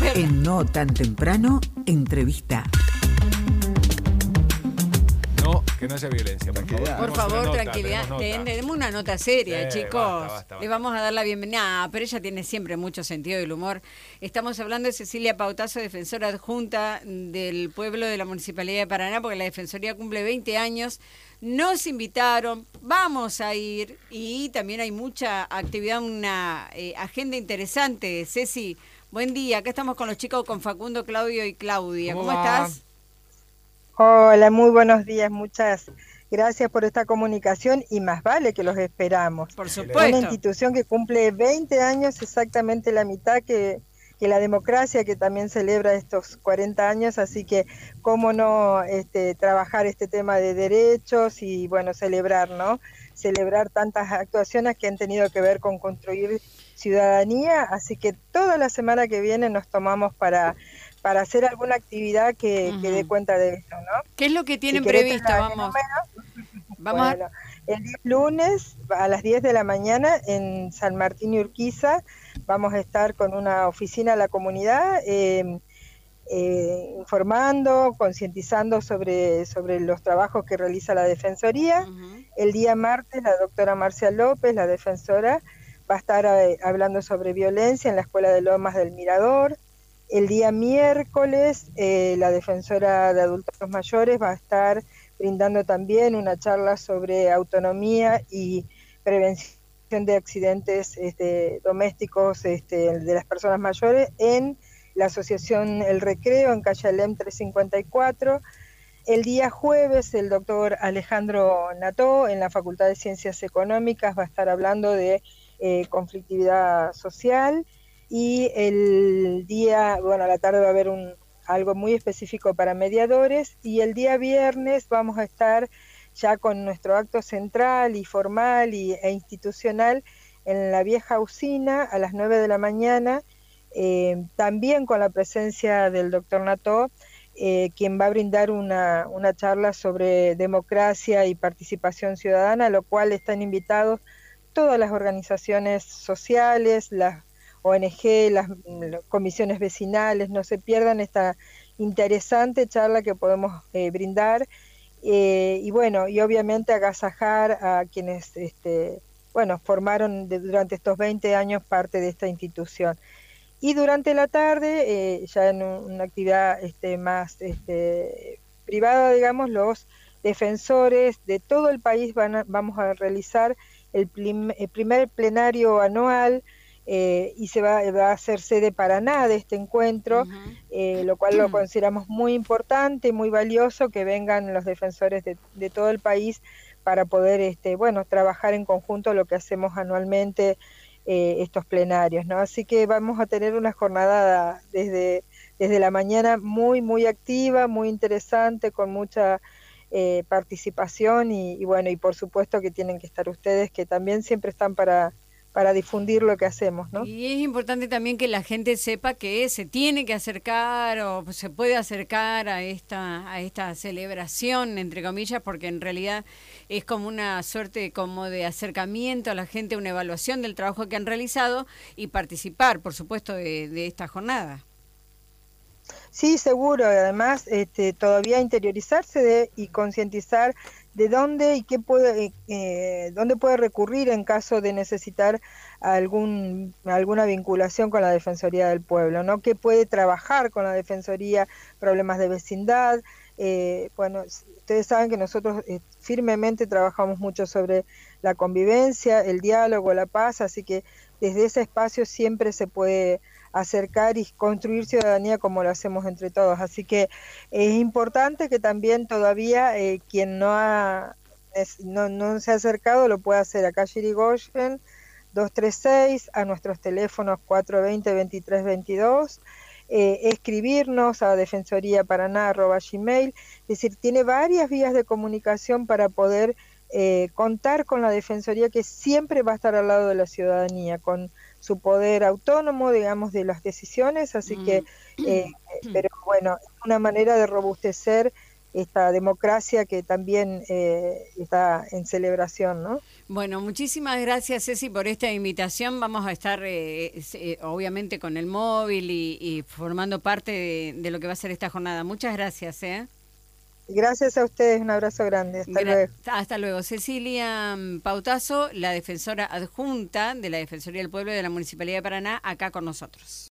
En No Tan Temprano, entrevista. No, que no haya violencia, por favor. Por favor, tranquilidad. Tenemos una nota seria, chicos. Basta. Le vamos a dar la bienvenida. Pero ella tiene siempre mucho sentido del humor. Estamos hablando de Cecilia Pautazo, defensora adjunta del pueblo de la Municipalidad de Paraná, porque la Defensoría cumple 20 años. Nos invitaron, vamos a ir, y también hay mucha actividad, una agenda interesante. Ceci, buen día. Acá estamos con los chicos, con Facundo, Claudio y Claudia. ¿Cómo estás? Hola, muy buenos días, muchas gracias por esta comunicación y más vale que los esperamos. Por supuesto. Una institución que cumple 20 años, exactamente la mitad que la democracia, que también celebra estos 40 años, así que cómo no trabajar este tema de derechos y bueno, celebrar, ¿no? Celebrar tantas actuaciones que han tenido que ver con construir ciudadanía, así que toda la semana que viene nos tomamos para hacer alguna actividad que dé cuenta de eso, ¿no? ¿Qué es lo que tienen Si querés, previsto? Vamos bueno, el día lunes a las 10 de la mañana en San Martín y Urquiza vamos a estar con una oficina a la comunidad informando, concientizando sobre los trabajos que realiza la Defensoría. El día martes la doctora Marcia López, la defensora, va a estar hablando sobre violencia en la Escuela de Lomas del Mirador. El día miércoles la defensora de adultos mayores va a estar brindando también una charla sobre autonomía y prevención de accidentes domésticos de las personas mayores en la asociación El Recreo en calle Alem 354. El día jueves el doctor Alejandro Nató en la Facultad de Ciencias Económicas va a estar hablando de conflictividad social. Y el día, bueno, a la tarde va a haber algo muy específico para mediadores, y el día viernes vamos a estar ya con nuestro acto central y formal e institucional en la vieja usina a las 9 de la mañana, también con la presencia del doctor Nató, quien va a brindar una charla sobre democracia y participación ciudadana, a lo cual están invitados todas las organizaciones sociales, las ONG, las comisiones vecinales. No se pierdan esta interesante charla que podemos brindar, y bueno, y obviamente agasajar a quienes formaron durante estos 20 años parte de esta institución. Y durante la tarde, ya en una actividad más privada, digamos, los defensores de todo el país vamos a realizar el primer plenario anual, y se va a hacer sede Paraná de este encuentro, lo cual lo consideramos muy importante, muy valioso que vengan los defensores de todo el país para poder trabajar en conjunto lo que hacemos anualmente, estos plenarios, ¿no? Así que vamos a tener una jornada desde la mañana muy activa, muy interesante, con mucha participación y bueno, y por supuesto que tienen que estar ustedes, que también siempre están para difundir lo que hacemos, ¿no? Y es importante también que la gente sepa que se tiene que acercar o se puede acercar a esta celebración, entre comillas, porque en realidad es como una suerte como de acercamiento a la gente, una evaluación del trabajo que han realizado y participar, por supuesto, de esta jornada. Sí, seguro, además todavía interiorizarse y concientizar de dónde y dónde puede recurrir en caso de necesitar alguna vinculación con la Defensoría del Pueblo, ¿no? ¿Qué puede trabajar con la Defensoría? Problemas de vecindad. Bueno, ustedes saben que nosotros firmemente trabajamos mucho sobre la convivencia, el diálogo, la paz, así que desde ese espacio siempre se puede acercar y construir ciudadanía como lo hacemos entre todos. Así que es importante que también todavía quien no se ha acercado lo pueda hacer acá, Yrigoyen 236, a nuestros teléfonos 420-2322, escribirnos a defensoriaparaná@gmail, es decir, tiene varias vías de comunicación para poder contar con la Defensoría, que siempre va a estar al lado de la ciudadanía, con su poder autónomo, digamos, de las decisiones, así que, pero bueno, es una manera de robustecer esta democracia que también está en celebración, ¿no? Bueno, muchísimas gracias, Ceci, por esta invitación. Vamos a estar, obviamente, con el móvil y formando parte de lo que va a ser esta jornada. Muchas gracias, ¿eh? Gracias a ustedes, un abrazo grande. Hasta luego. Hasta luego. Cecilia Pautazo, la defensora adjunta de la Defensoría del Pueblo de la Municipalidad de Paraná, acá con nosotros.